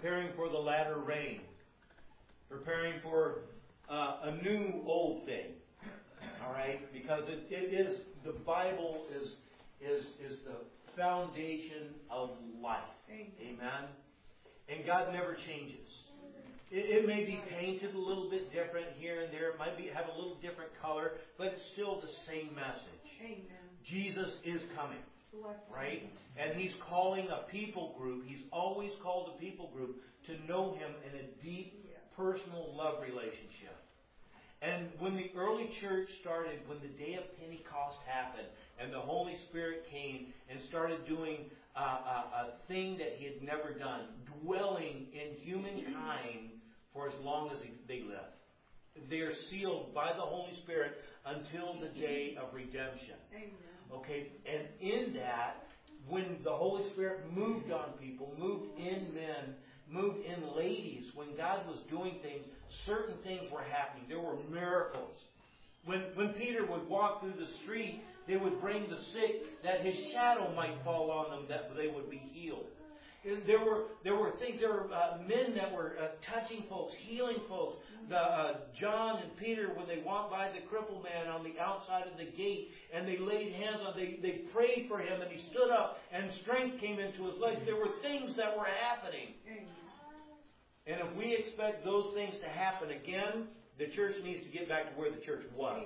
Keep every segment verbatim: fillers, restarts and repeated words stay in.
preparing for the latter rain. Preparing for uh, a new old thing. All right? Because it, it is, the Bible is, is, is the foundation of life. Amen? And God never changes. It, it may be painted a little bit different here and there. It might be have a little different color, but it's still the same message. Amen. Jesus is coming. Right? And He's calling a people group. He's always called a people group to know Him in a deep, personal love relationship. And when the early church started, when the day of Pentecost happened, and the Holy Spirit came and started doing uh, a, a thing that He had never done, dwelling in humankind for as long as they lived. They are sealed by the Holy Spirit until the day of redemption. Amen. Okay, and in that, when the Holy Spirit moved on people, moved in men, moved in ladies, when God was doing things, certain things were happening. There were miracles. When when Peter would walk through the street, they would bring the sick that his shadow might fall on them, that they would be healed. There were there were things. There were uh, men that were uh, touching folks, healing folks. The uh, John and Peter, when they walked by the crippled man on the outside of the gate, and they laid hands on, they they prayed for him, and he stood up, and strength came into his legs. There were things that were happening, and if we expect those things to happen again, the church needs to get back to where the church was.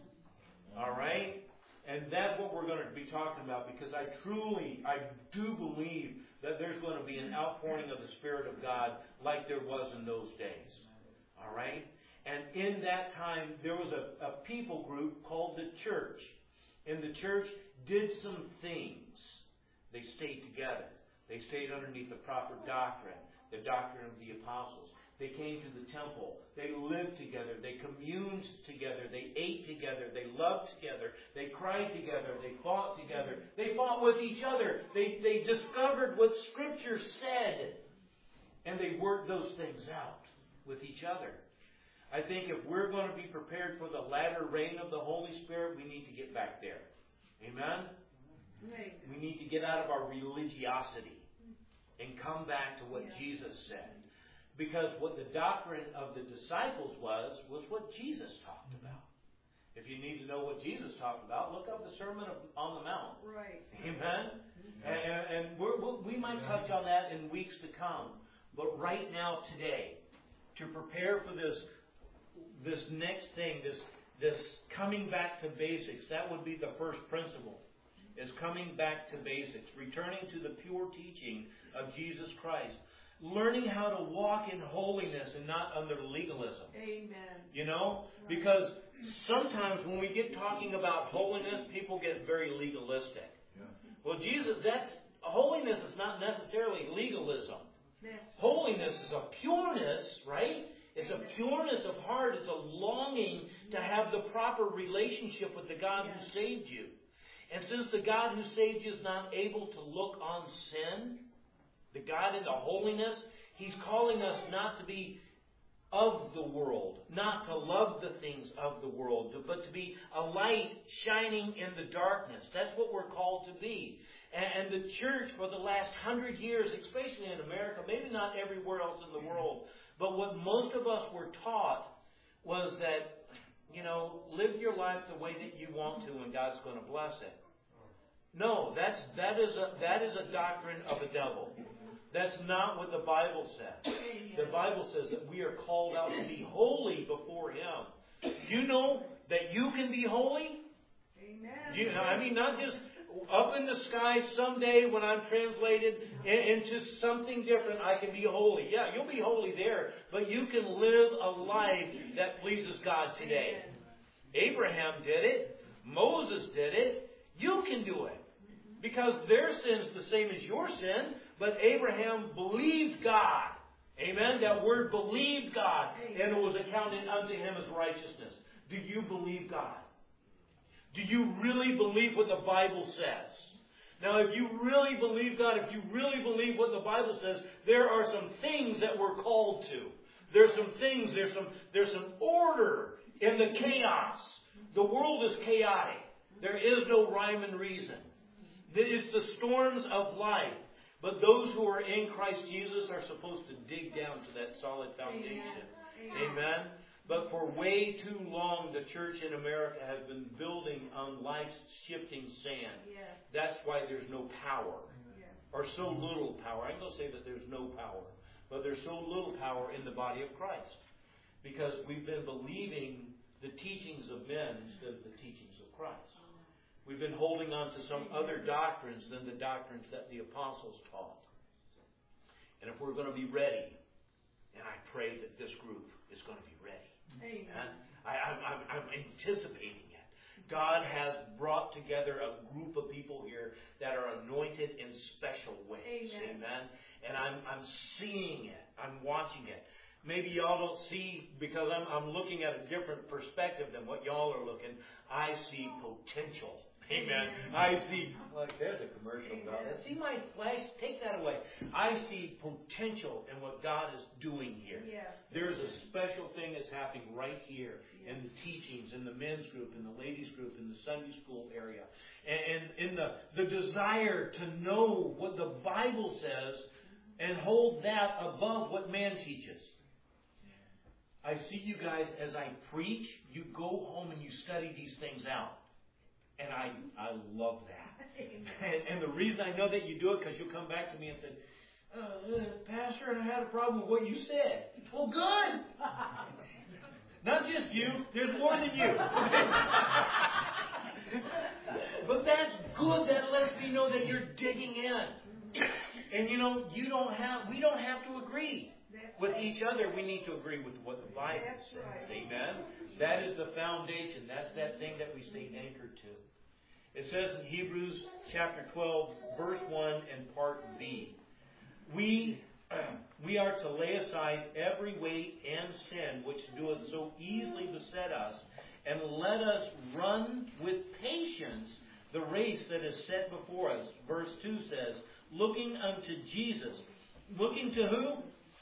All right, and that's what we're going to be talking about, because I truly, I do believe that there's going to be an outpouring of the Spirit of God like there was in those days. All right? And in that time, there was a, a people group called the church. And the church did some things. They stayed together. They stayed underneath the proper doctrine, the doctrine of the apostles. They came to the temple. They lived together. They communed together. They ate together. They loved together. They cried together. They fought together. They fought with each other. They, they discovered what Scripture said. And they worked those things out with each other. I think if we're going to be prepared for the latter rain of the Holy Spirit, we need to get back there. Amen? Amen. We need to get out of our religiosity and come back to what yeah. Jesus said. Because what the doctrine of the disciples was, was what Jesus talked about. If you need to know what Jesus talked about, look up the Sermon on the Mount. Right. Amen? And, and we're, we might touch on that in weeks to come. But right now, today, to prepare for this this next thing, this this coming back to basics, that would be the first principle, is coming back to basics, returning to the pure teaching of Jesus Christ. Learning how to walk in holiness and not under legalism. Amen. You know? Because sometimes when we get talking about holiness, people get very legalistic. Yeah. Well, Jesus, that's holiness is not necessarily legalism. Yes. Holiness is a pureness, right? It's a pureness of heart. It's a longing to have the proper relationship with the God who saved you. And since the God who saved you is not able to look on sin, the God into holiness, He's calling us not to be of the world, not to love the things of the world, but to be a light shining in the darkness. That's what we're called to be. And the church for the last hundred years, especially in America, maybe not everywhere else in the world, but what most of us were taught was that, you know, live your life the way that you want to and God's going to bless it. No, that's that is a that is a doctrine of the devil. That's not what the Bible says. The Bible says that we are called out to be holy before Him. You know that you can be holy? Amen. You know, I mean, not just up in the sky someday when I'm translated into something different, I can be holy. Yeah, you'll be holy there, but you can live a life that pleases God today. Abraham did it. Moses did it. You can do it. Because their sin's the same as your sin, but Abraham believed God. Amen? That word believed God, and it was accounted unto him as righteousness. Do you believe God? Do you really believe what the Bible says? Now, if you really believe God, if you really believe what the Bible says, there are some things that we're called to. There's some things, there's some, there's some order in the chaos. The world is chaotic. There is no rhyme and reason. It's the storms of life. But those who are in Christ Jesus are supposed to dig down to that solid foundation. Amen. Amen. But for way too long, the church in America has been building on life's shifting sand. Yeah. That's why there's no power. Yeah. Or so little power. I'm going to say that there's no power. But there's so little power in the body of Christ. Because we've been believing the teachings of men instead of the teachings of Christ. We've been holding on to some other doctrines than the doctrines that the apostles taught. And if we're going to be ready, and I pray that this group is going to be ready. Amen. I, I'm, I'm, I'm anticipating it. God has brought together a group of people here that are anointed in special ways. Amen. Amen. And I'm, I'm seeing it. I'm watching it. Maybe y'all don't see, because I'm, I'm looking at a different perspective than what y'all are looking. I see potential. Amen. I see, like there's a commercial about that. See my flash? Take that away. I see potential in what God is doing here. Yeah. There's a special thing that's happening right here in the teachings, in the men's group, in the ladies group, in the Sunday school area. And, and in the, the desire to know what the Bible says and hold that above what man teaches. I see you guys as I preach, you go home and you study these things out. And I I love that. And, and the reason I know that you do it, because you'll come back to me and say, uh, Pastor, I had a problem with what you said. Well, good. Not just you. There's more than you. But that's good. That lets me know that you're digging in. And you know, you don't have. We don't have to agree with each other. We need to agree with what the Bible says. Amen. That is the foundation. That's that thing that we stay anchored to. It says in Hebrews chapter twelve, verse one and part B, we we are to lay aside every weight and sin which doeth so easily beset us, and let us run with patience the race that is set before us. Verse two says, looking unto Jesus. Looking to who?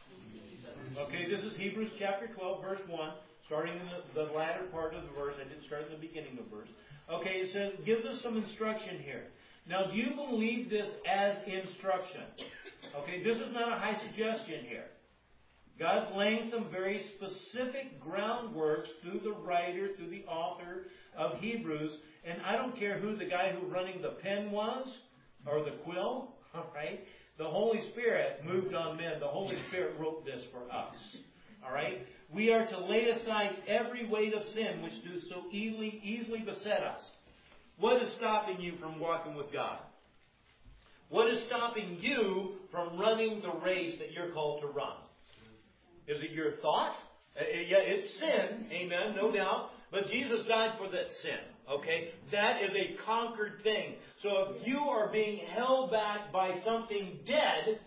Okay, this is Hebrews chapter twelve, verse one. Starting in the, the latter part of the verse. I didn't start in the beginning of the verse. Okay, it says, gives us some instruction here. Now, do you believe this as instruction? Okay, this is not a high suggestion here. God's laying some very specific groundworks through the writer, through the author of Hebrews. And I don't care who the guy who running the pen was, or the quill, all right? The Holy Spirit moved on men. The Holy Spirit wrote this for us. All right? We are to lay aside every weight of sin which do so easily, easily beset us. What is stopping you from walking with God? What is stopping you from running the race that you're called to run? Is it your thought? Uh, yeah, it's sin. Amen, no doubt. But Jesus died for that sin. Okay? That is a conquered thing. So if you are being held back by something dead,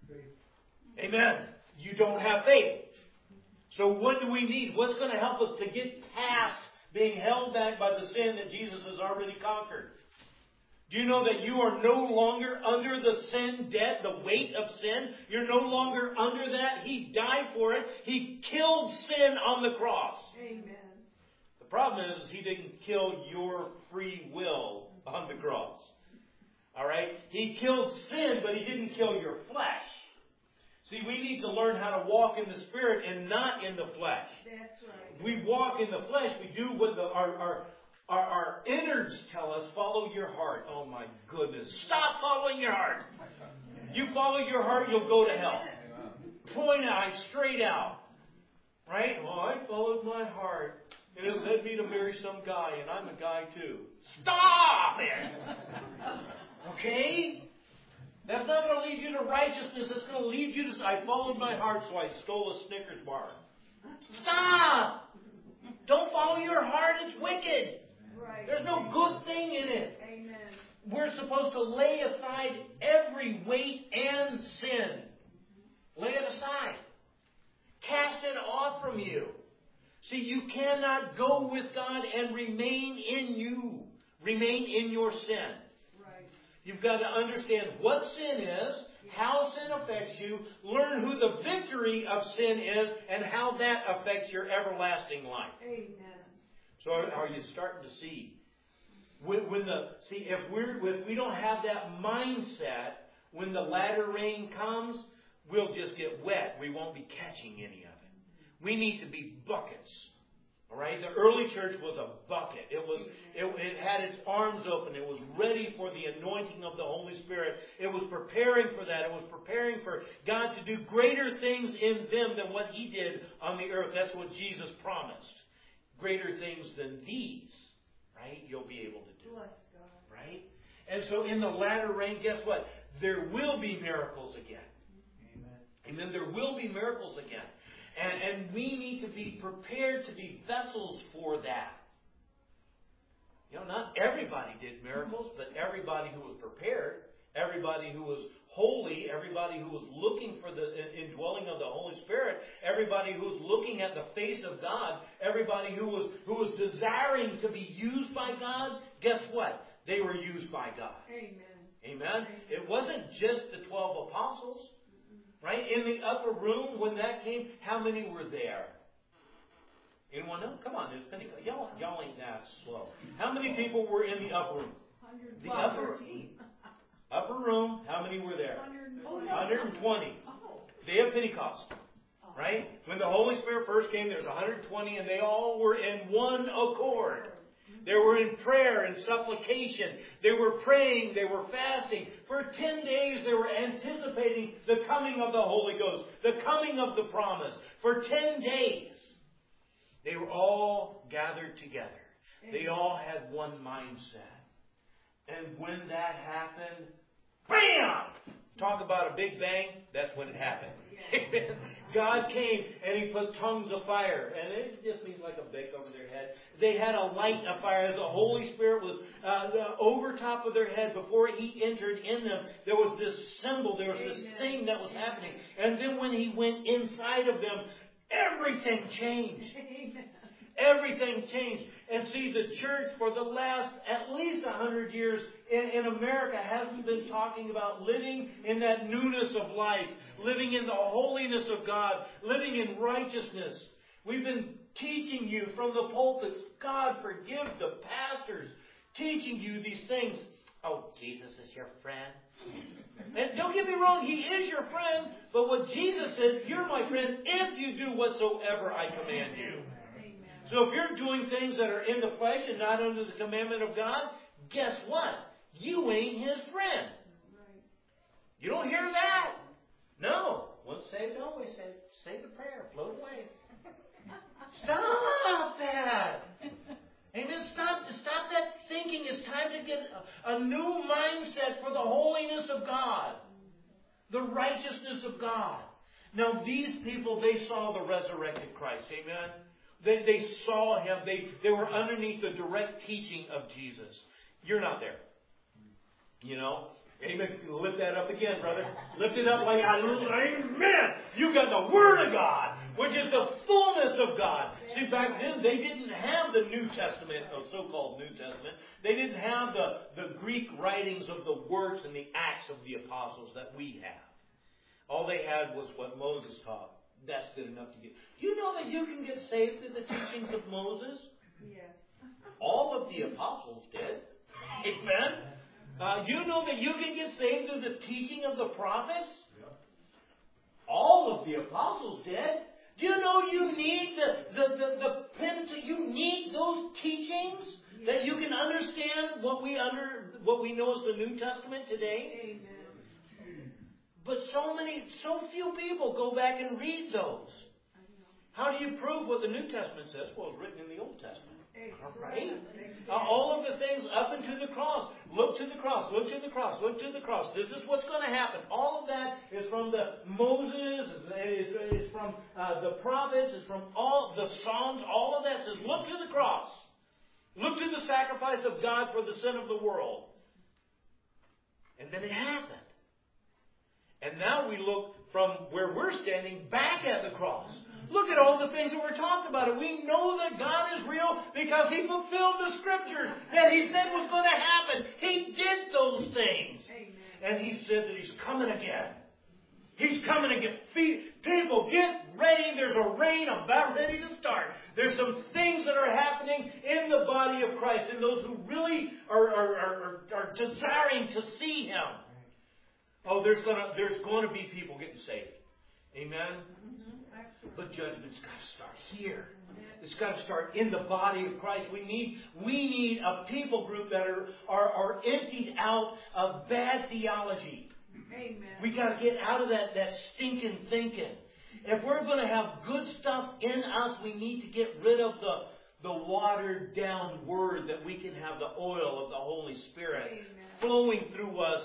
amen, you don't have faith. So what do we need? What's going to help us to get past being held back by the sin that Jesus has already conquered? Do you know that you are no longer under the sin debt, the weight of sin? You're no longer under that. He died for it. He killed sin on the cross. Amen. The problem is, is He didn't kill your free will on the cross. All right? He killed sin, but He didn't kill your flesh. See, we need to learn how to walk in the Spirit and not in the flesh. That's right. We walk in the flesh. We do what the, our, our, our, our innards tell us. Follow your heart. Oh, my goodness. Stop following your heart. You follow your heart, you'll go to hell. Point eye, straight out. Right? Well, I followed my heart. And it led me to marry some guy, and I'm a guy too. Stop it! Okay? That's not going to lead you to righteousness. It's going to lead you to... I followed my heart, so I stole a Snickers bar. Stop! Don't follow your heart. It's wicked. Right. There's no good thing in it. Amen. We're supposed to lay aside every weight and sin. Lay it aside. Cast it off from you. See, you cannot go with God and remain in you. Remain in your sin. You've got to understand what sin is, how sin affects you, learn who the victory of sin is, and how that affects your everlasting life. Amen. So are you starting to see? When, when the see if we're if we don't have that mindset when the latter rain comes, we'll just get wet. We won't be catching any of it. We need to be buckets. All right? The early church was a bucket. It was. It, it had its arms open. It was ready for the anointing of the Holy Spirit. It was preparing for that. It was preparing for God to do greater things in them than what He did on the earth. That's what Jesus promised. Greater things than these, right? You'll be able to do. Bless God. Right? And so in the latter rain, guess what? There will be miracles again. Amen. Amen. There will be miracles again. And, and we need to be prepared to be vessels for that. You know, not everybody did miracles, but everybody who was prepared, everybody who was holy, everybody who was looking for the indwelling of the Holy Spirit, everybody who was looking at the face of God, everybody who was who was desiring to be used by God, guess what? They were used by God. Amen. Amen. It wasn't just the twelve apostles. Right? In the upper room, when that came, how many were there? Anyone know? Come on, there's Pentecost. Y'all, y'all ain't that slow. How many people were in the upper room? The upper, upper room, how many were there? one hundred twenty. Day of Pentecost. Right? When the Holy Spirit first came, there was one hundred twenty, and they all were in one accord. They were in prayer and supplication. They were praying. They were fasting. For ten days they were anticipating the coming of the Holy Ghost, the coming of the promise. For ten days they were all gathered together. They all had one mindset. And when that happened, bam! Talk about a big bang. That's when it happened. God came and He put tongues of fire. And it just means like a bake over their head. They had a light of fire. The Holy Spirit was uh, over top of their head before He entered in them. There was this symbol. There was this Amen. thing that was happening. And then when He went inside of them, everything changed. Amen. Everything changed. And see, the church for the last at least one hundred years in, in America hasn't been talking about living in that newness of life, living in the holiness of God, living in righteousness. We've been teaching you from the pulpits, God forgive the pastors, teaching you these things. Oh, Jesus is your friend. And don't get me wrong, He is your friend. But what Jesus said, you're my friend if you do whatsoever I command you. So if you're doing things that are in the flesh and not under the commandment of God, guess what? You ain't His friend. You don't hear that? No. Once saved, always saved. Say the prayer. Float away. Stop that. Amen. Stop, stop that thinking. It's time to get a, a new mindset for the holiness of God. The righteousness of God. Now these people, they saw the resurrected Christ. Amen. They, they saw Him. They, they were underneath the direct teaching of Jesus. You're not there. You know? Amen. Lift that up again, brother. Lift it up like, amen. You got the Word of God, which is the fullness of God. See, back then, they didn't have the New Testament, or so-called New Testament. They didn't have the, the Greek writings of the works and the acts of the apostles that we have. All they had was what Moses taught. That's good enough to get. You know that you can get saved through the teachings of Moses? Yes. All of the apostles did. Amen. Uh, you know that you can get saved through the teaching of the prophets? Yeah. All of the apostles did. Do you know you need the the the, the pen to, you need those teachings yeah. that you can understand what we under what we know as the New Testament today? Amen. But so many, so few people go back and read those. How do you prove what the New Testament says? Well, it's written in the Old Testament. Right? Uh, all of the things up into the cross. Look to the cross. Look to the cross. Look to the cross. This is what's going to happen. All of that is from the Moses. It's from uh, the prophets. It's from all the Psalms. All of that says, look to the cross. Look to the sacrifice of God for the sin of the world. And then it happened. And now we look from where we're standing back at the cross. Look at all the things that were talked about. And we know that God is real because He fulfilled the Scriptures that He said was going to happen. He did those things. Amen. And He said that He's coming again. He's coming again. People, get ready. There's a reign about ready to start. There's some things that are happening in the body of Christ. And those who really are, are, are, are desiring to see Him. Oh, there's gonna there's going to be people getting saved. Amen? Mm-hmm. But judgment's got to start here. It's got to start in the body of Christ. We need we need a people group that are, are, are emptied out of bad theology. Amen. We got to get out of that, that stinking thinking. If we're going to have good stuff in us, we need to get rid of the, the watered down word that we can have the oil of the Holy Spirit Amen. flowing through us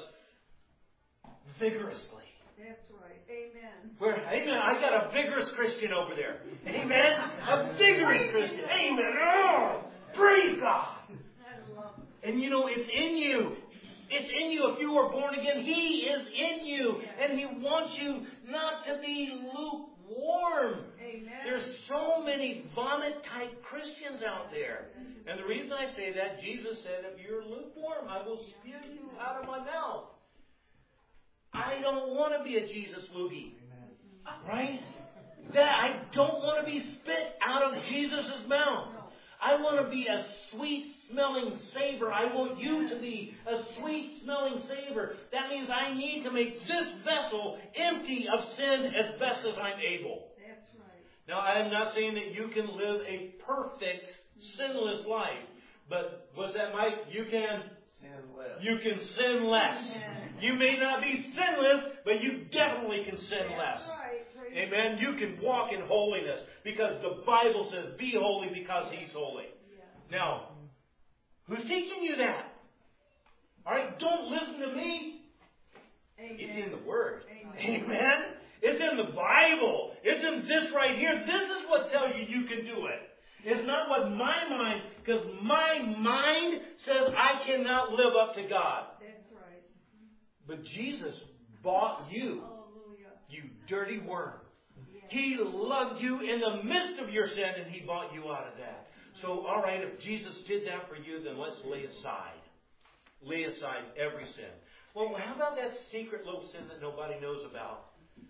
vigorously. That's right. Amen. Where, amen. I got a vigorous Christian over there. Amen. A vigorous Christian. Amen. Oh, praise God. I love it. And you know, it's in you. It's in you. If you were born again, He is in you. And He wants you not to be lukewarm. Amen. There's so many vomit-type Christians out there. And the reason I say that, Jesus said, if you're lukewarm, I will spew you out of my mouth. I don't want to be a Jesus loogie. Right? That I don't want to be spit out of Jesus' mouth. I want to be a sweet-smelling savor. I want you to be a sweet-smelling savor. That means I need to make this vessel empty of sin as best as I'm able. That's right. Now, I am not saying that you can live a perfect, sinless life. But was that Mike? You can sin less. You can sin less. Amen. You may not be sinless, but you definitely can sin less. That's right. Praise Amen. You can walk in holiness because the Bible says, be holy because He's holy. Yeah. Now, who's teaching you that? All right, don't listen to me. Amen. It's in the Word. Amen. Amen. It's in the Bible. It's in this right here. This is what tells you you can do it. It's not what my mind, because my mind says I cannot live up to God. That's right. But Jesus bought you, Hallelujah. you dirty worm. Yes. He loved you in the midst of your sin, and He bought you out of that. So, all right, if Jesus did that for you, then let's lay aside. Lay aside every sin. Well, how about that secret little sin that nobody knows about?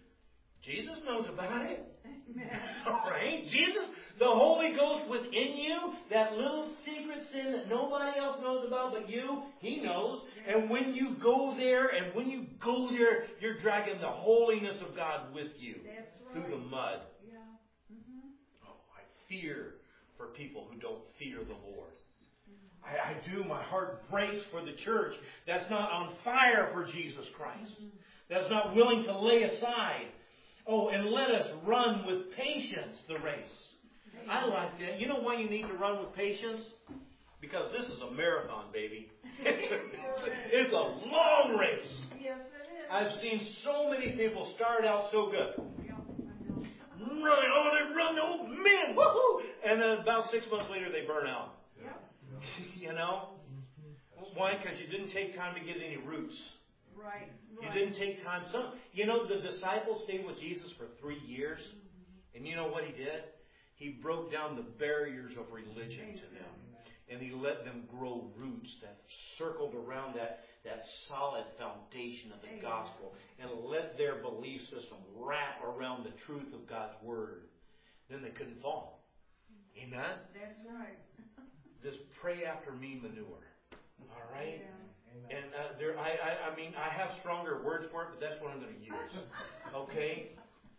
Jesus knows about it. Amen. All right? Jesus, the Holy Ghost within you, that little secret sin that nobody else knows about but you, He knows. And when you go there, and when you go there, you're dragging the holiness of God with you. That's right. Through the mud. Yeah. Mm-hmm. Oh, I fear for people who don't fear the Lord. I, I do. My heart breaks for the church that's not on fire for Jesus Christ. That's not willing to lay aside. Oh, and let us run with patience the race. I like that. You know why you need to run with patience? Because this is a marathon, baby. It's a, it's a long race. Yes, it is. I've seen so many people start out so good. Yeah, I know. Run, oh, they run, oh man, woohoo! And then about six months later, they burn out. Yeah. You know? Why? Because you didn't take time to get any roots. Right. You Right. didn't take time. Some, you know, the disciples stayed with Jesus for three years. And you know what He did? He broke down the barriers of religion to them. And He let them grow roots that circled around that, that solid foundation of the gospel. And let their belief system wrap around the truth of God's Word. Then they couldn't fall. Amen? That's right. This pray after me manure. All right? Yeah. And uh, there, I, I, I mean, I have stronger words for it, but that's what I'm going to use. Okay?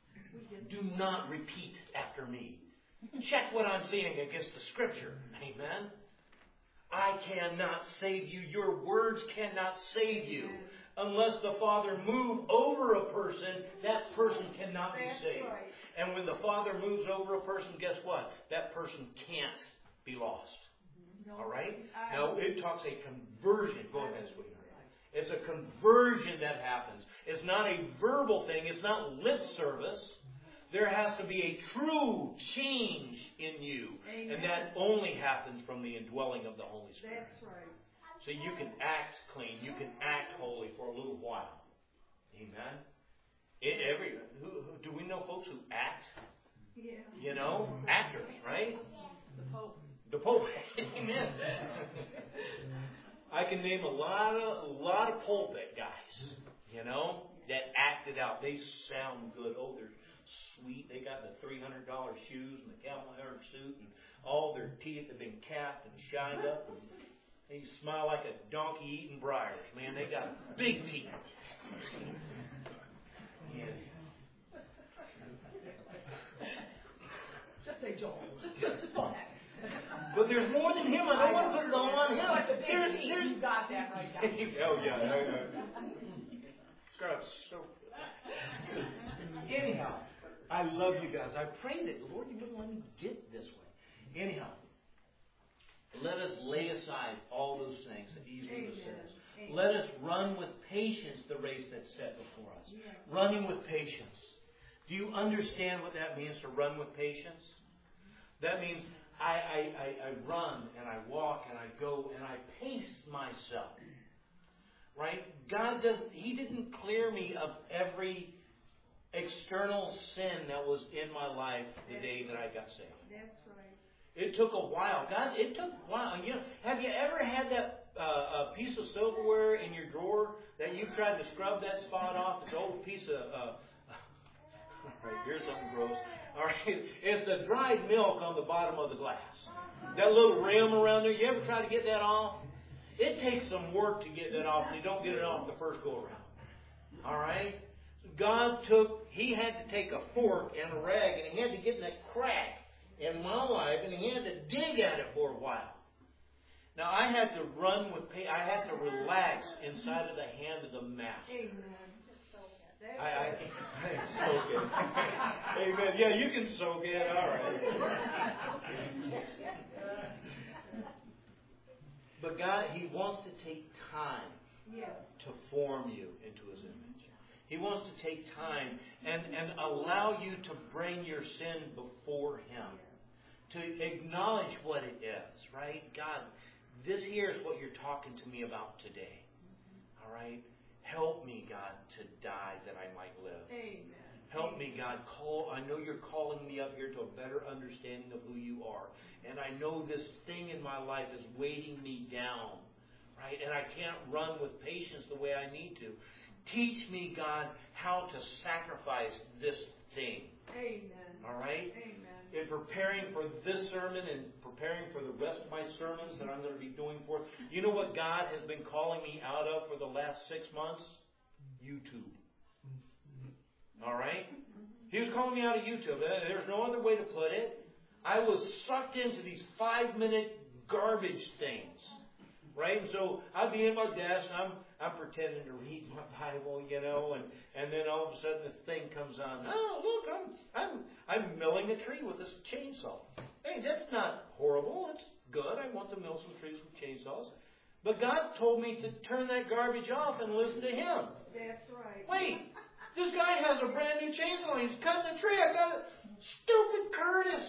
Do not repeat after me. Check what I'm saying against the Scripture. Amen? I cannot save you. Your words cannot save you. Unless the Father move over a person, that person cannot be That's saved. right. And when the Father moves over a person, guess what? That person can't be lost. No, All right? I- Now, it talks a conversion. Go ahead, sweetheart. It's a conversion that happens. It's not a verbal thing. It's not lip service. There has to be a true change in you. Amen. And that only happens from the indwelling of the Holy Spirit. That's right. So you can act clean. You can act holy for a little while. Amen? It, every, who, who, do we know folks who act? Yeah. You know? Actors, right? The Pope. The Pope. Amen. I can name a lot of a lot of pulpit guys, you know, that acted out. They sound good. Oh, they're sweet. They got the three hundred dollar shoes and the camel hair suit, and all their teeth have been capped and shined up, and they smile like a donkey eating briars. Man, they got big teeth. Yeah. Just say Joel. Just, just go ahead. But there's more than him. I don't want to put it all on him. Like the big There's, team. there's, You got that right now. oh yeah, no, no. Scarlett's so. Anyhow, I love you guys. I pray that Lord, you wouldn't let me get this way. Anyhow, let us lay aside all those things that easily beset us. Let us run with patience the race that's set before us. Yeah. Running with patience. Do you understand what that means to run with patience? That means I, I, I, I run and I walk and I go and I pace myself. Right? God doesn't, He didn't clear me of every external sin that was in my life the That's day that I got saved. That's right. It took a while. God, it took a while. You know, have you ever had that uh, a piece of silverware in your drawer that you tried to scrub that spot off? It's an old piece of. Uh, all right, here's something gross. All right, it's the dried milk on the bottom of the glass. That little rim around there. You ever try to get that off? It takes some work to get that off, and you don't get it off the first go around. All right. God took. He had to take a fork and a rag, and He had to get in that crack in my life, and He had to dig at it for a while. Now, I had to run with pain. I had to relax inside of the hand of the Master. Amen. I, I, I soak it. Amen. Yeah, you can soak it. All right. But God, He wants to take time to form you into His image. He wants to take time and, and allow you to bring your sin before Him. To acknowledge what it is, right? God, this here is what you're talking to me about today. All right? Help me, God, to die that I might live. Amen. Help me, God. Call. I know you're calling me up here to a better understanding of who you are. And I know this thing in my life is weighting me down, right? And I can't run with patience the way I need to. Teach me, God, how to sacrifice this thing. Amen. All right? Amen. In preparing for this sermon and preparing for the rest of my sermons that I'm going to be doing for, you know what God has been calling me out of for the last six months? YouTube. All right? He was calling me out of YouTube. There's no other way to put it. I was sucked into these five-minute garbage things. Right? And so I'd be in my desk and I'm I'm pretending to read my Bible, you know, and, and then all of a sudden this thing comes on. Oh, look, I'm I'm I'm milling a tree with this chainsaw. Hey, that's not horrible. It's good. I want to mill some trees with chainsaws. But God told me to turn that garbage off and listen to Him. That's right. Wait, this guy has a brand new chainsaw. He's cutting a tree. I got it. Stupid Curtis.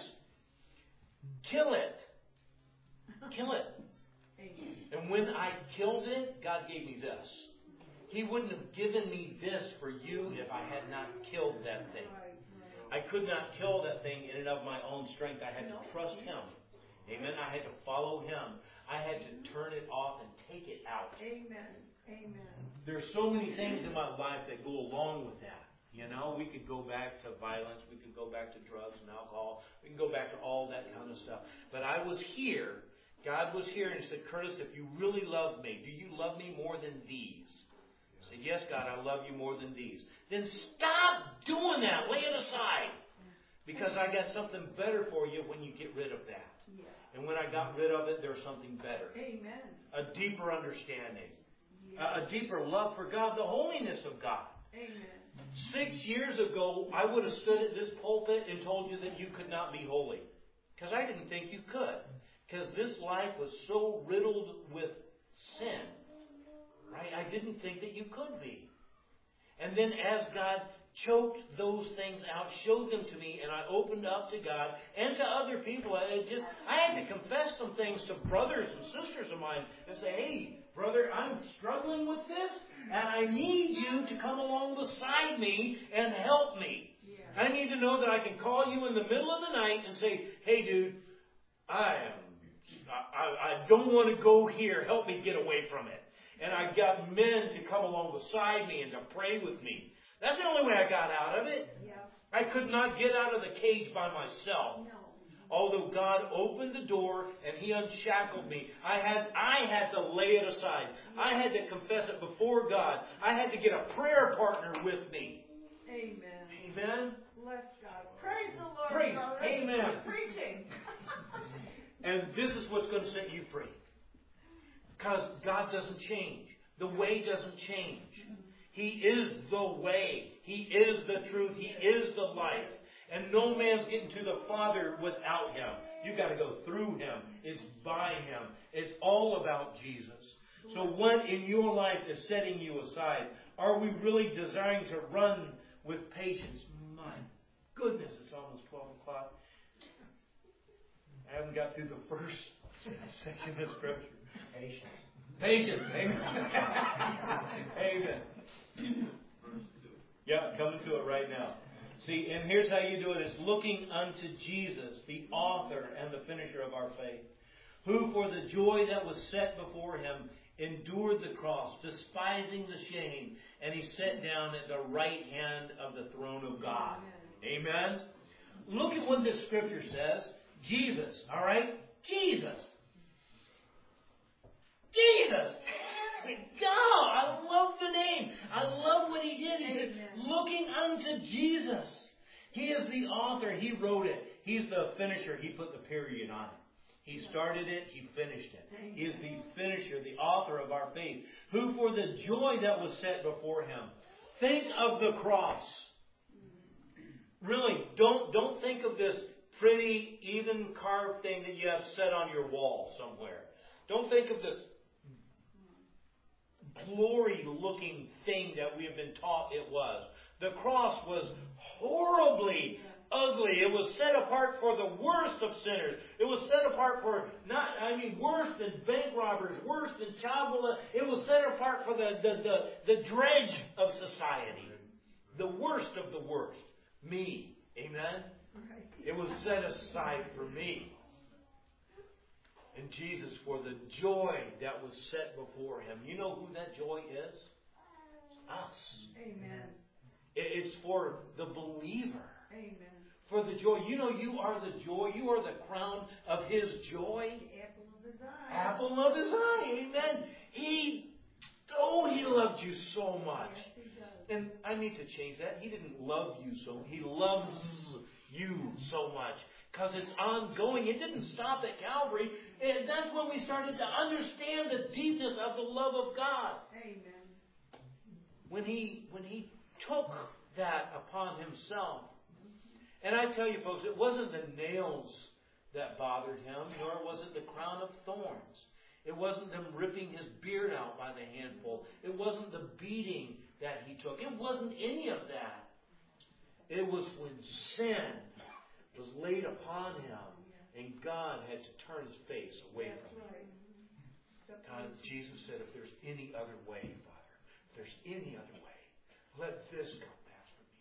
Kill it. Kill it. And when I killed it, God gave me this. He wouldn't have given me this for you if I had not killed that thing. I could not kill that thing in and of my own strength. I had to trust Him. Amen. I had to follow Him. I had to turn it off and take it out. Amen. Amen. There's so many things in my life that go along with that. You know, we could go back to violence. We could go back to drugs and alcohol. We can go back to all that kind of stuff. But I was here. God was here and He said, Curtis, if you really love me, do you love me more than these? I said, yes, God, I love you more than these. Then stop doing that. Lay it aside. Because I got something better for you when you get rid of that. Yeah. And when I got rid of it, there's something better. Amen. A deeper understanding. Yeah. A, a deeper love for God, the holiness of God. Amen. Six years ago, I would have stood at this pulpit and told you that you could not be holy. Because I didn't think you could. Because this life was so riddled with sin. Right? I didn't think that you could be. And then as God choked those things out, showed them to me, and I opened up to God and to other people, I just I had to confess some things to brothers and sisters of mine and say, hey, brother, I'm struggling with this, and I need you to come along beside me and help me. Yeah. I need to know that I can call you in the middle of the night and say, hey, dude, I am I, I don't want to go here. Help me get away from it. And I got men to come along beside me and to pray with me. That's the only way I got out of it. Yeah. I could not get out of the cage by myself. No. although God opened the door and He unshackled me, I had I had to lay it aside. I had to confess it before God. I had to get a prayer partner with me. Amen. Amen. Bless God. Praise the Lord. Praise. Brother. Amen. Preaching. And this is what's going to set you free. Because God doesn't change. The way doesn't change. He is the way. He is the truth. He is the life. And no man's getting to the Father without Him. You've got to go through Him. It's by Him. It's all about Jesus. So what in your life is setting you aside? Are we really desiring to run with patience? My goodness, it's almost twelve o'clock. I haven't got through the first section of Scripture. Patience. Patience. Amen. Amen. Yeah, coming to it right now. See, and here's how you do it. It's looking unto Jesus, the author and the finisher of our faith, who for the joy that was set before Him endured the cross, despising the shame, and He sat down at the right hand of the throne of God. Amen. Amen? Look at what this Scripture says. Jesus, all right? Jesus. Jesus. God, I love the name. I love what He did. He said, looking unto Jesus. He is the author. He wrote it. He's the finisher. He put the period on it. He started it. He finished it. He is the finisher, the author of our faith, who for the joy that was set before Him. Think of the cross. Really, don't, don't think of this pretty, even carved thing that you have set on your wall somewhere. Don't think of this glory-looking thing that we have been taught it was. The cross was horribly ugly. It was set apart for the worst of sinners. It was set apart for, not, I mean, worse than bank robbers, worse than child molesters. It was set apart for the, the, the, the dredge of society. The worst of the worst. Me. Amen? It was set aside for me. And Jesus, for the joy that was set before Him. You know who that joy is? It's us. Amen. It's for the believer. Amen. For the joy. You know you are the joy. You are the crown of His joy. The apple of His eye. Apple of His eye. Amen. He, oh, He loved you so much. Yes, He does. And I need to change that. He didn't love you so. He loves you so much. Because it's ongoing. It didn't stop at Calvary. And that's when we started to understand the deepness of the love of God. Amen. When He when He took that upon Himself. And I tell you folks, it wasn't the nails that bothered Him, nor was it the crown of thorns. It wasn't them ripping His beard out by the handful. It wasn't the beating that He took. It wasn't any of that. It was when sin was laid upon Him, and God had to turn His face away That's from Him. Right. God, Jesus said, if there's any other way, Father, if there's any other way, let this go past for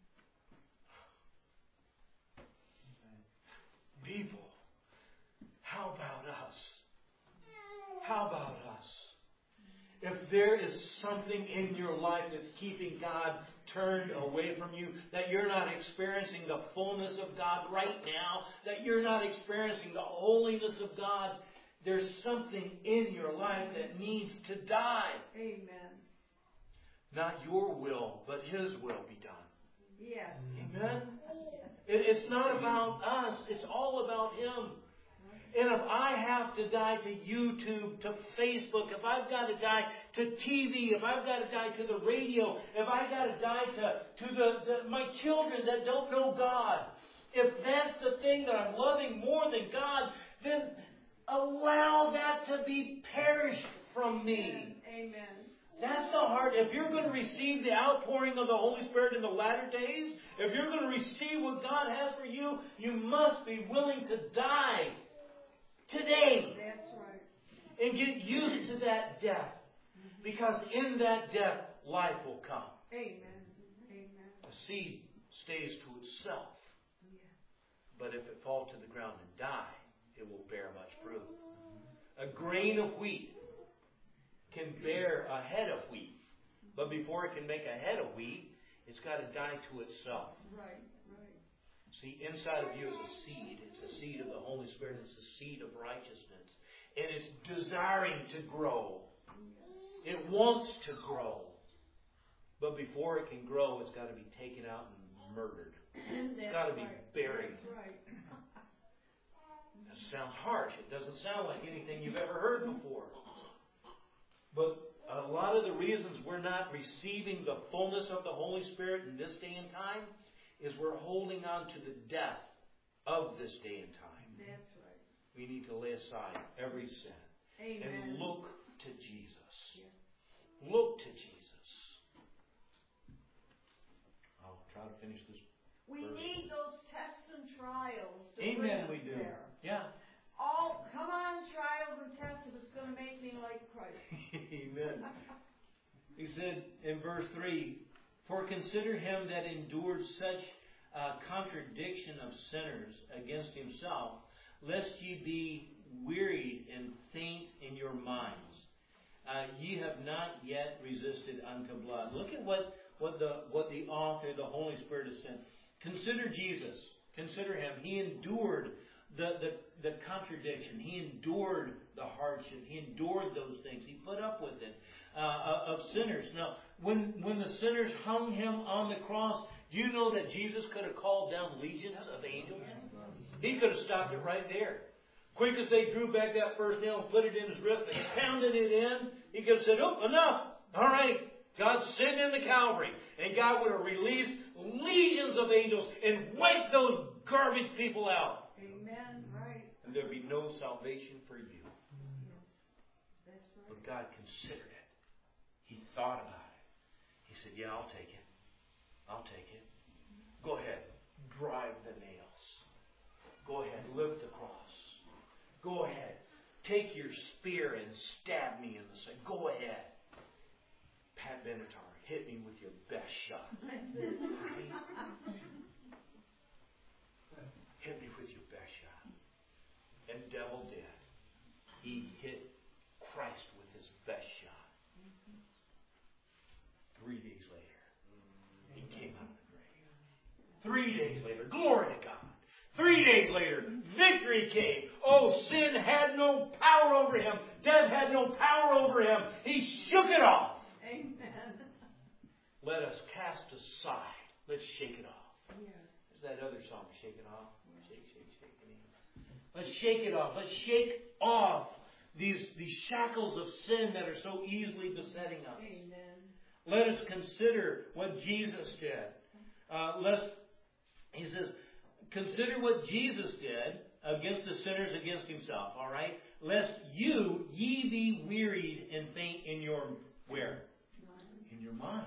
me. People, how about us? How about us? If there is something in your life that's keeping God turned away from you, that you're not experiencing the fullness of God right now, that you're not experiencing the holiness of God, there's something in your life that needs to die. Amen. Not your will, but His will be done. Yes. Amen? It, it's not about us. It's all about Him. And if I have to die to YouTube, to Facebook, if I've got to die to T V, if I've got to die to the radio, if I've got to die to, to the, the my children that don't know God, if that's the thing that I'm loving more than God, then allow that to be perished from me. Amen. That's the heart. If you're going to receive the outpouring of the Holy Spirit in the latter days, if you're going to receive what God has for you, you must be willing to die today. That's right. And get used to that death. Because in that death, life will come. Amen. Amen. A seed stays to itself. Yeah. But if it falls to the ground and die, it will bear much fruit. A grain of wheat can bear a head of wheat. But before it can make a head of wheat, it's got to die to itself. Right, right. See, inside of you is a seed. It's a seed of the Holy Spirit. It's a seed of righteousness. And it's desiring to grow. It wants to grow. But before it can grow, it's got to be taken out and murdered. It's got to be buried. That sounds harsh. It doesn't sound like anything you've ever heard before. But a lot of the reasons we're not receiving the fullness of the Holy Spirit in this day and time is we're holding on to the death of this day and time. That's right. We need to lay aside every sin. Amen. And look to Jesus. Yeah. Look to Jesus. I'll try to finish this. We verse. need those tests and trials. To Amen, bring we us do. there. Yeah. All, come on, trials and tests if it's going to make me like Christ. Amen. He said in verse three, "For consider him that endured such uh, contradiction of sinners against himself, lest ye be wearied and faint in your minds. Uh, ye have not yet resisted unto blood." Look at what, what the what the author, the Holy Spirit, has said. Consider Jesus. Consider him. He endured the, the, the contradiction. He endured the hardship. He endured those things. He put up with it uh, of sinners. Now, when when the sinners hung him on the cross, do you know that Jesus could have called down legions of angels? He could have stopped it right there. Quick as they drew back that first nail and put it in his wrist and pounded it in, he could have said, "Oh, enough. All right. God sent in the Calvary." And God would have released legions of angels and wiped those garbage people out. Amen. Right. And there'd be no salvation for you. That's right. But God considered it. He thought about it. He said, "Yeah, I'll take it. I'll take it. Go ahead. Drive the nails. Go ahead. Lift the cross. Go ahead. Take your spear and stab me in the side. Go ahead. Pat Benatar, hit me with your best shot." Right? Hit me with your best shot. And devil did. He hit Christ with his best shot. Three days later, he came out of the grave. Three days later, glory to God. Three days later, victory came. Oh, sin had no power over him. Death had no power over him. He shook it off. Amen. Let us cast aside. Let's shake it off. Yeah. There's that other song, Shake It Off. Shake, shake, shake it in. Let's shake it off. Let's shake off these, these shackles of sin that are so easily besetting us. Amen. Let us consider what Jesus did. Uh, let's, he says, consider what Jesus did against the sinners, against himself. All right? Lest you, ye be wearied and faint in your, where? In your minds.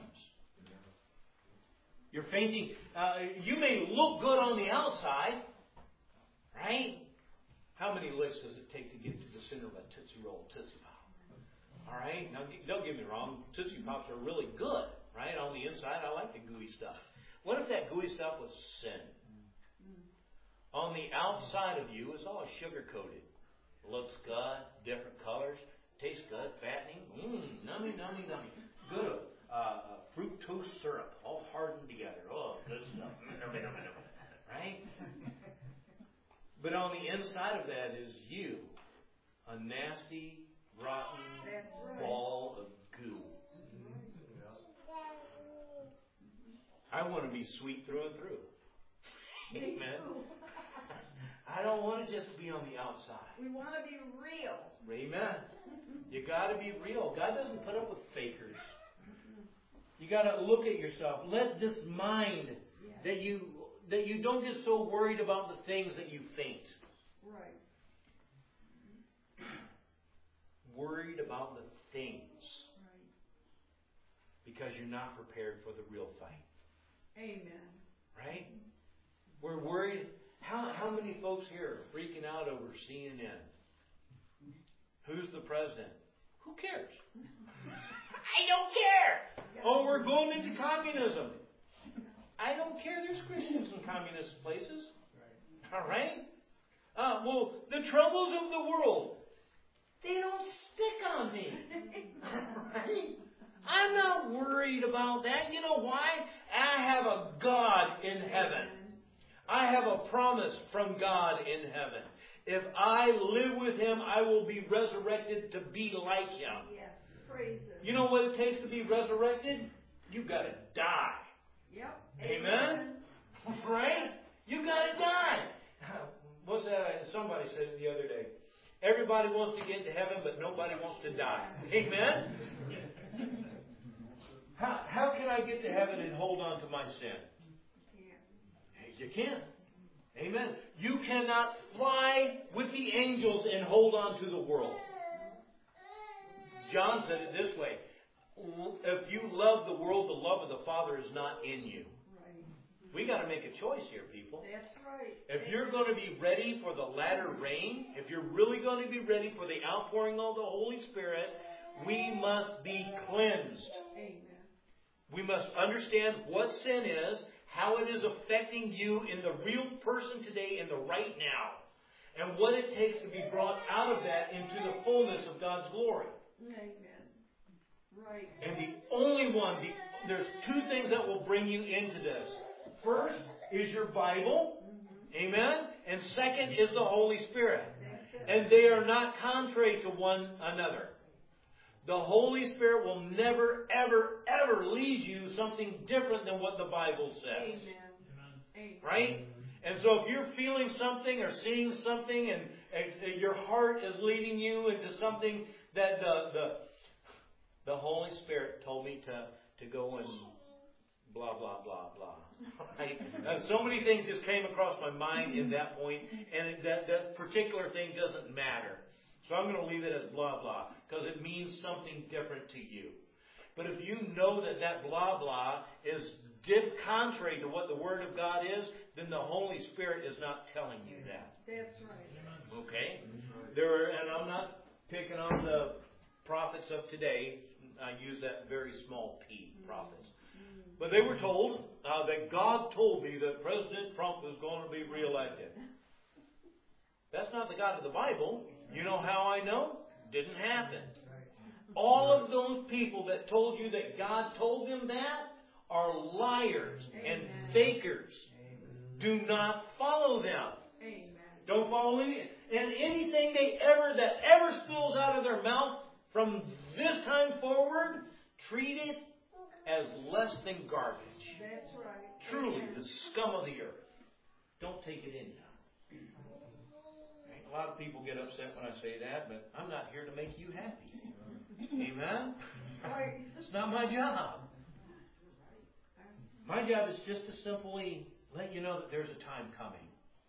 You're fainting. Uh, you may look good on the outside, right? How many licks does it take to get to the center of a Tootsie Roll Tootsie Pop? All right? Now, don't get me wrong. Tootsie Pops are really good, right? On the inside, I like the gooey stuff. What if that gooey stuff was sin? On the outside of you, it's all sugar-coated. Looks good, different colors, tastes good, fattening. Mmm, nummy, nummy, nummy. Good. Uh, uh, fructose syrup, all hardened together. Oh, good stuff. Nummy, nummy, nummy. Right? But on the inside of that is you, a nasty, rotten right. ball of goo. I want to be sweet through and through. Amen. I don't want to just be on the outside. We want to be real. Amen. You got to be real. God doesn't put up with fakers. You got to look at yourself. Let this mind Yeah. that you that you don't get so worried about the things that you faint. Right. Worried about the things Right. because you're not prepared for the real fight. Amen. Right? We're worried. How how many folks here are freaking out over C N N? Who's the president? Who cares? I don't care. Oh, we're going into communism. I don't care. There's Christians in communist places. All right? Uh, well, the troubles of the world, they don't stick on me. All right? I'm not worried about that. You know why? I have a God in heaven. I I have a promise from God in heaven. If I live with Him, I will be resurrected to be like Him. Yes. Praise Him. You know what it takes to be resurrected? You've got to die. Yep. Amen? Right? You've got to die. What's that? Somebody said it the other day. Everybody wants to get to heaven, but nobody wants to die. Amen? How, how can I get to heaven and hold on to my sin? You can't. Amen. You cannot fly with the angels and hold on to the world. John said it this way. If you love the world, the love of the Father is not in you. We got to make a choice here, people. That's right. If you're going to be ready for the latter rain, if you're really going to be ready for the outpouring of the Holy Spirit, we must be cleansed. Amen. We must understand what sin is, how it is affecting you in the real person today, in the right now, and what it takes to be brought out of that into the fullness of God's glory. Amen. Right. And the only one, the, there's two things that will bring you into this. First is your Bible. Mm-hmm. Amen. And second is the Holy Spirit. And they are not contrary to one another. The Holy Spirit will never, ever, ever lead you something different than what the Bible says. Amen. Right? And so if you're feeling something or seeing something and, and your heart is leading you into something that the the, the Holy Spirit told me to, to go and blah, blah, blah, blah. Right? And so many things just came across my mind in that point, and that, that particular thing doesn't matter. So I'm going to leave it as blah, blah, because it means something different to you. But if you know that that blah, blah is diff- contrary to what the Word of God is, then the Holy Spirit is not telling you that. That's right. Okay? There are, and I'm not picking on the prophets of today. I use that very small p, prophets. But they were told uh, that God told me that President Trump was going to be reelected. That's not the God of the Bible. You know how I know? Didn't happen. All of those people that told you that God told them that are liars and fakers. Do not follow them. Don't follow any. And anything they ever that ever spills out of their mouth from this time forward, treat it as less than garbage. That's right. Truly, the scum of the earth. Don't take it in now. A lot of people get upset when I say that, but I'm not here to make you happy. Amen? It's not my job. My job is just to simply let you know that there's a time coming.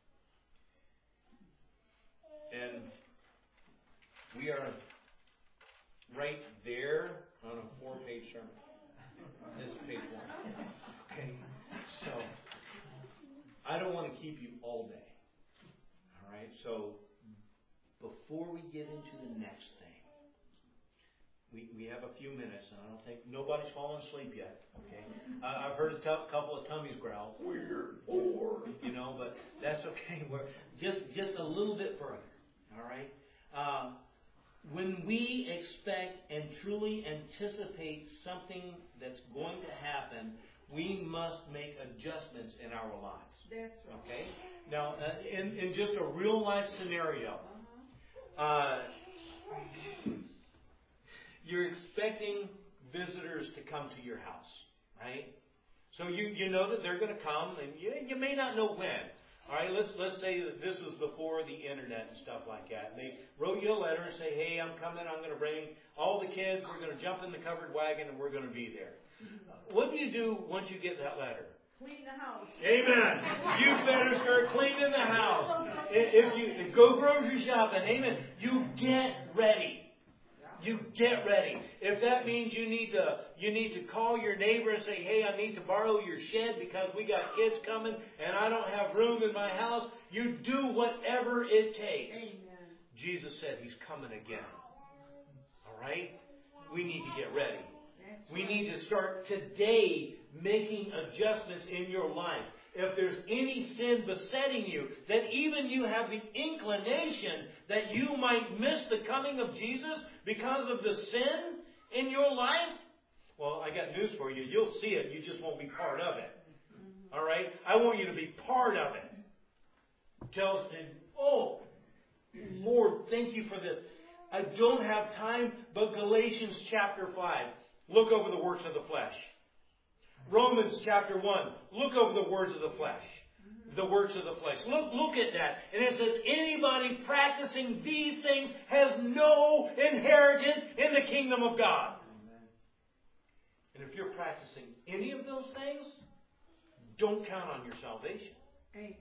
And we are right there on a four-page sermon. This is page one. Okay, so I don't want to keep you all day. All right, so before we get into the next thing, we we have a few minutes, and I don't think nobody's fallen asleep yet. Okay, uh, I've heard a t- couple of tummies growl. We're bored, you know, but that's okay. We're just just a little bit further. All right. Um, When we expect and truly anticipate something that's going to happen, we must make adjustments in our lives. That's right. Okay? Now, uh, in, in just a real life scenario, uh, you're expecting visitors to come to your house, right? So you, you know that they're going to come, and you, you may not know when. All right, let's let's say that this was before the internet and stuff like that. And they wrote you a letter and say, hey, I'm coming, I'm going to bring all the kids, we're going to jump in the covered wagon, and we're going to be there. What do you do once you get that letter? Clean the house. Amen. You better start cleaning the house. If you go grocery shopping, amen, you get ready. You get ready. If that means you need to you need to call your neighbor and say, hey, I need to borrow your shed because we got kids coming and I don't have room in my house, you do whatever it takes. Amen. Jesus said He's coming again. All right? We need to get ready. We need to start today making adjustments in your life. If there's any sin besetting you, that even you have the inclination that you might miss the coming of Jesus because of the sin in your life, well, I got news for you. You'll see it. You just won't be part of it. All right? I want you to be part of it. tells him, oh, Lord, thank you for this. I don't have time, but Galatians chapter five. Look over the works of the flesh. Romans chapter one. Look over the words of the flesh. The works of the flesh. Look, look at that. And it says, anybody practicing these things has no inheritance in the kingdom of God. And if you're practicing any of those things, don't count on your salvation. Amen.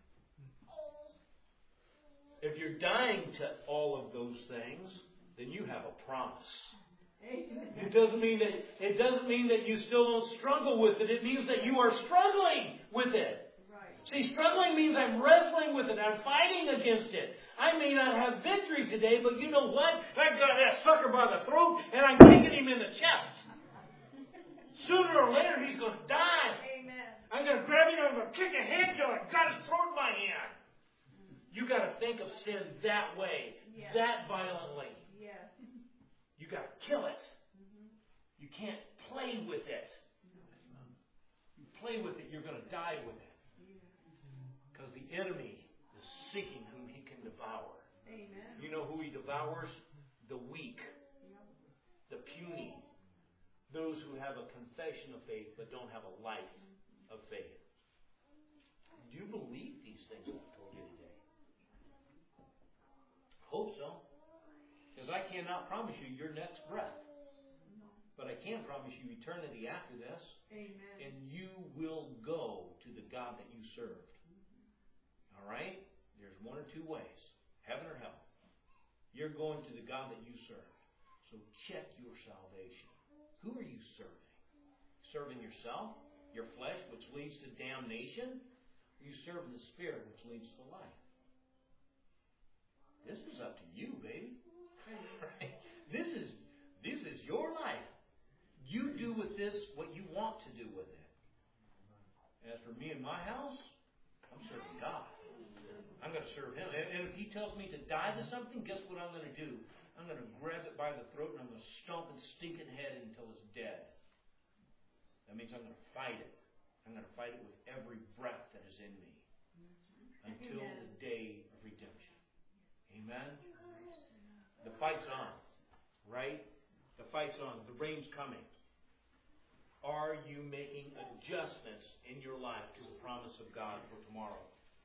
If you're dying to all of those things, then you have a promise. Amen. It doesn't mean that it doesn't mean that you still don't struggle with it. It means that you are struggling with it. Right. See, struggling means I'm wrestling with it. I'm fighting against it. I may not have victory today, but you know what? I've got that sucker by the throat and I'm kicking him in the chest. Sooner or later, he's going to die. Amen. I'm going to grab him and I'm going to kick a head till I've got his throat in my hand. You got to think of sin that way, yes. that violently. Yes. You got to kill it. Mm-hmm. You can't play with it. You play with it, you're going to die with it. Because the enemy is seeking whom he can devour. Amen. You know who he devours? The weak, the puny, those who have a confession of faith but don't have a life of faith. Do you believe these things I've told you today? Hope so. Because I cannot promise you your next breath. But I can promise you eternity after this. Amen. And you will go to the God that you served. All right? There's one or two ways. Heaven or hell. You're going to the God that you served. So check your salvation. Who are you serving? Serving yourself? Your flesh, which leads to damnation? Or you serving the Spirit, which leads to life? This is up to you, baby. Right? This is this is your life. You do with this what you want to do with it. As for me and my house, I'm serving God. I'm going to serve Him. And, and if He tells me to die to something, guess what I'm going to do? I'm going to grab it by the throat and I'm going to stomp its stinking head until it's dead. That means I'm going to fight it. I'm going to fight it with every breath that is in me until Amen. the day of redemption. Amen? The fight's on, right? The fight's on. The rain's coming. Are you making adjustments in your life to the promise of God for tomorrow?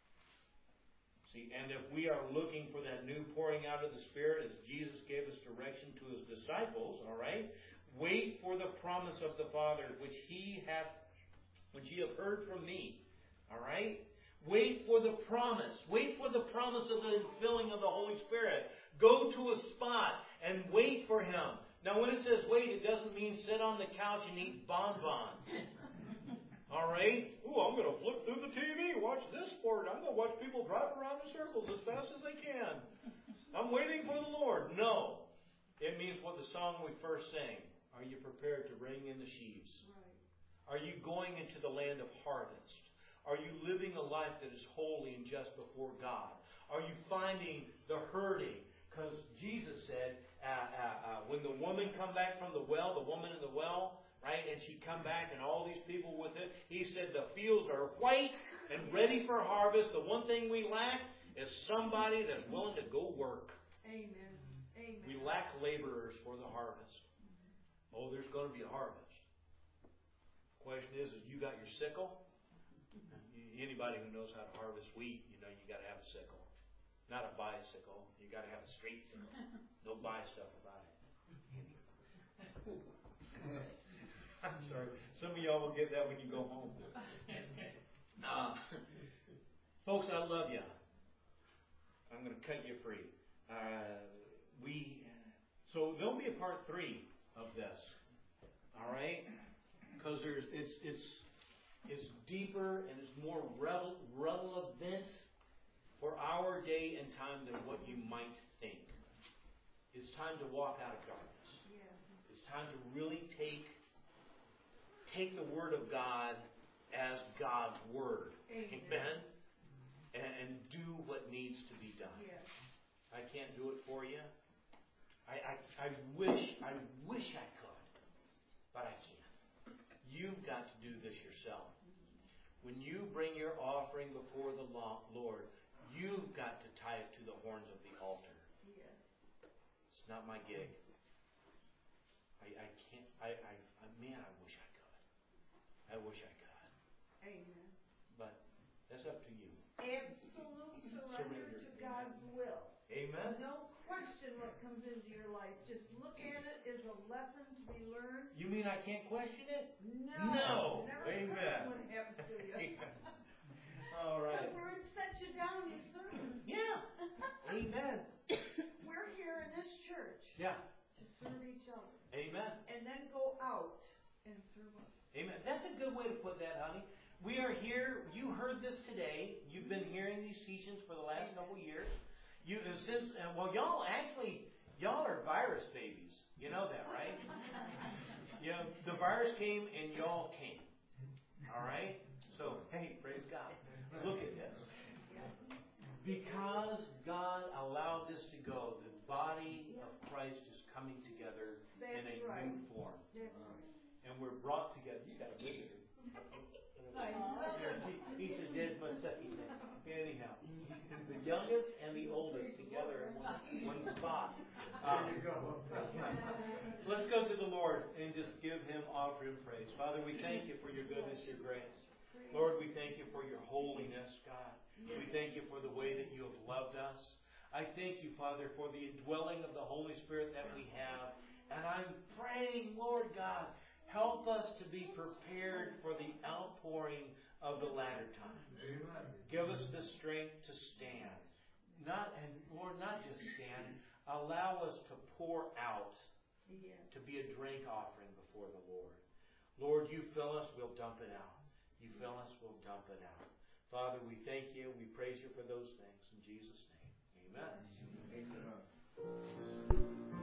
See, and if we are looking for that new pouring out of the Spirit as Jesus gave us direction to His disciples, all right? Wait for the promise of the Father, which He hath, which ye have heard from me. All right? Wait for the promise. Wait for the promise of the filling of the Holy Spirit. Go to a spot and wait for Him. Now, when it says wait, it doesn't mean sit on the couch and eat bonbons. All right? Ooh, I'm going to flip through the T V, watch this sport. I'm going to watch people drive around in circles as fast as they can. I'm waiting for the Lord. No. It means what the song we first sang. Are you prepared to ring in the sheaves? Right. Are you going into the land of harvest? Are you living a life that is holy and just before God? Are you finding the hurting? Because Jesus said, uh, uh, uh, when the woman come back from the well, the woman in the well, right, and she come back and all these people with it, He said the fields are white and ready for harvest. The one thing we lack is somebody that's willing to go work. Amen. Amen. We lack laborers for the harvest. Oh, there's going to be a harvest. Question is, is you got your sickle? Anybody who knows how to harvest wheat, you know you got to have a sickle. Not a bicycle. You got to have a straight sickle. Don't buy stuff about it. I'm sorry. Some of y'all will get that when you go home. Uh, folks, I love you. I'm going to cut you free. Uh, we so there'll be a part three of this. All right, because there's it's it's. It's deeper and it's more relevant for our day and time than what you might think. It's time to walk out of darkness. Yeah. It's time to really take take the Word of God as God's Word. Amen. Amen? And, and do what needs to be done. Yes. I can't do it for you. I, I, I wish I wish I could, but I can't. You've got to do this yourself. When you bring your offering before the Lord, You've got to tie it to the horns of the altar. Yes. It's not my gig. I, I can't, I, I, I, man, I wish I could. I wish I could. Amen. But that's up to you. Absolute surrender, Surrender. to God's will. Amen. No question what comes into your life. Just look at it as a lesson to be learned. You mean I can't question it? No. No. Never Amen. question what happens to you. All right. The word sets you down, you serve. Yeah. Amen. We're here in this church Yeah. to serve each other. Amen. And then go out and serve others. Amen. That's a good way to put that, honey. We are here. You heard this today. You've been hearing these teachings for the last couple of years. You since uh, well, y'all actually y'all are virus babies. You know that, right? You know, the virus came and y'all came. All right. So hey, praise God. Look at this. Because God allowed this to go, the body of Christ is coming together That's in a right. new form. That's right. And we're brought together. You got a visitor. I love it. He said, "There's my second thing." Anyhow, the youngest and the oldest together in one, one spot. Um, there you go. Let's go to the Lord and just give Him offer and praise. Father, we thank You for Your goodness, Your grace. Lord, we thank You for Your holiness, God. We thank You for the way that You have loved us. I thank You, Father, for the indwelling of the Holy Spirit that we have. And I'm praying, Lord God, help us to be prepared for the outpouring of the latter times. Amen. Give us the strength to stand. Not and Lord, not just stand. Allow us to pour out, to be a drink offering before the Lord. Lord, You fill us, we'll dump it out. You fill us, we'll dump it out. Father, we thank You. We praise You for those things. In Jesus' name, amen. Amen.